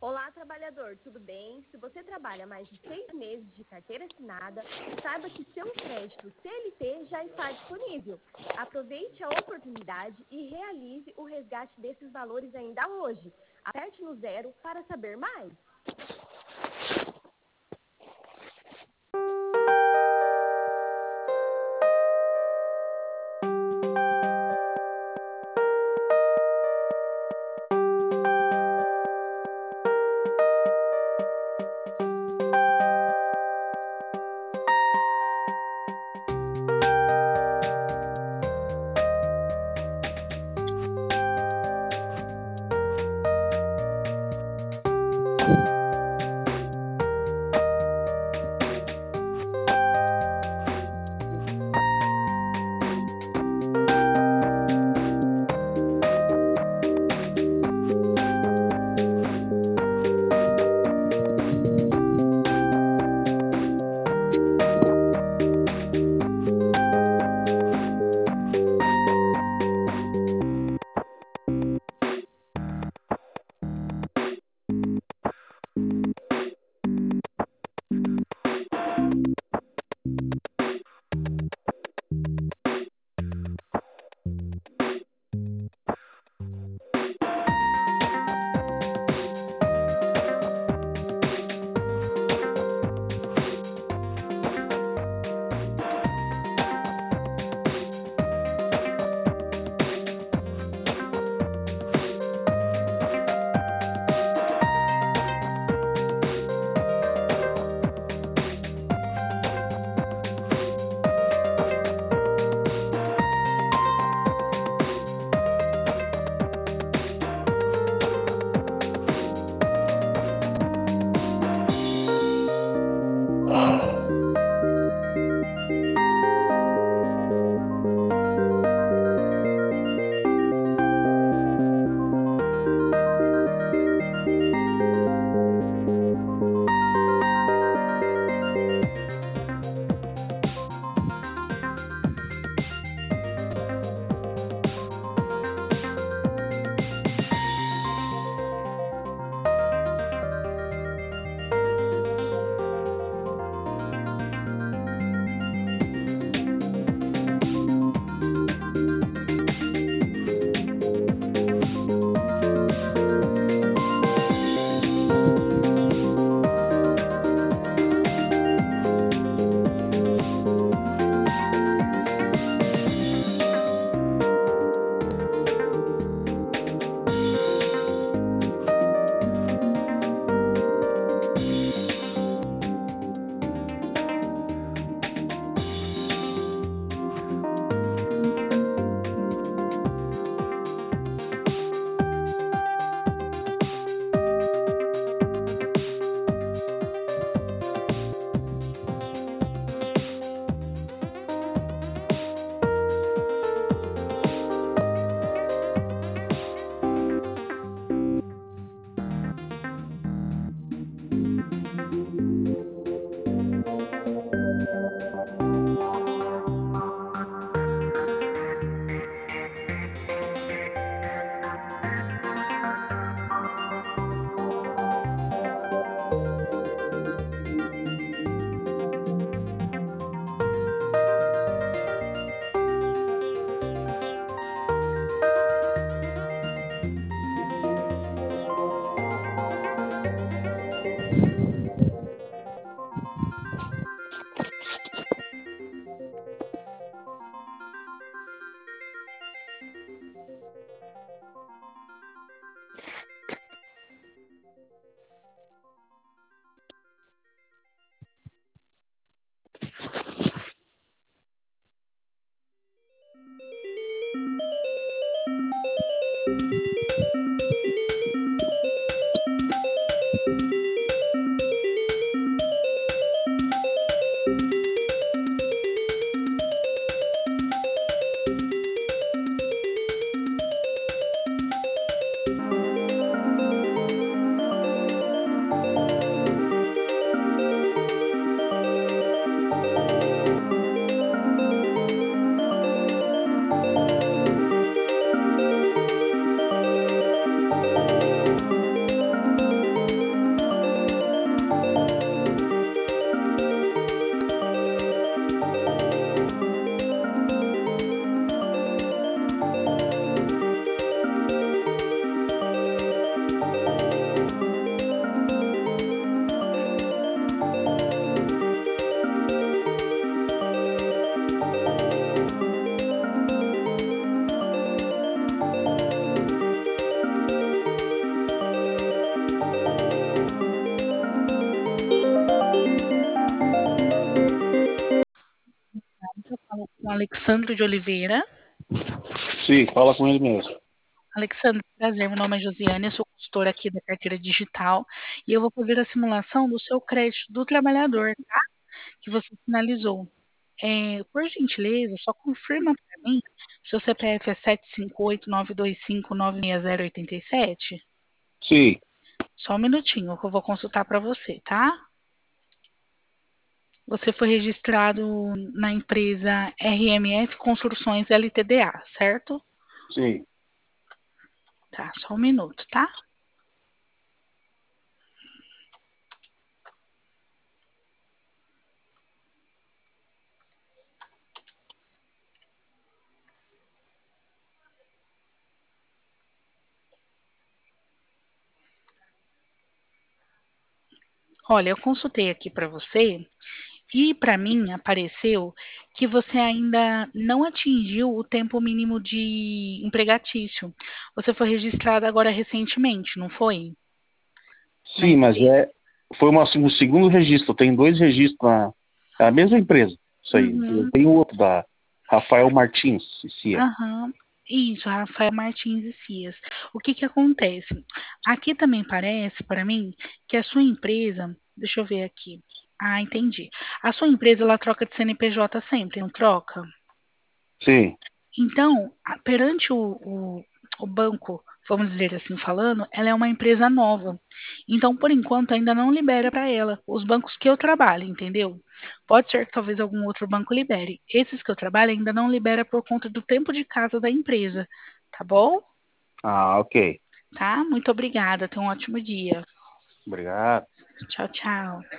Olá, trabalhador, tudo bem? Se você trabalha mais de 6 meses de carteira assinada, saiba que seu crédito CLT já está disponível. Aproveite a oportunidade e realize o resgate desses valores ainda hoje. Aperte no zero para saber mais. Alexandre de Oliveira. Sim, fala com ele mesmo. Alexandre, prazer, meu nome é Josiane, eu sou consultora aqui da carteira digital e eu vou fazer a simulação do seu crédito do trabalhador, tá? Que você finalizou. Por gentileza, só confirma para mim, seu CPF é 758-925-96087? Sim, Só um minutinho que eu vou consultar para você, tá? Você foi registrado na empresa RMF Construções LTDA, certo? sim. Tá, só um minuto, tá? Olha, eu consultei aqui para você e para mim apareceu que você ainda não atingiu o tempo mínimo de empregatício. Você foi registrado agora recentemente, não foi? Na Sim, mas empresa. foi um segundo registro. Tem dois registros na mesma empresa. Isso aí. Eu Uhum, tenho outro da Rafael Martins, CIA. aham. Isso, Rafael Martins e Cias. O que que acontece? Aqui também parece para mim que a sua empresa, deixa eu ver aqui. Ah, entendi. A sua empresa ela troca de CNPJ sempre, não troca? Sim. Então, perante o banco, vamos dizer assim falando, ela é uma empresa nova. Então, por enquanto, ainda não libera para ela os bancos que eu trabalho, entendeu? Pode ser que talvez algum outro banco libere. Esses que eu trabalho ainda não libera por conta do tempo de casa da empresa. Tá bom? Ah, ok. Tá? Muito obrigada. Tenha um ótimo dia. Obrigado. Tchau, tchau.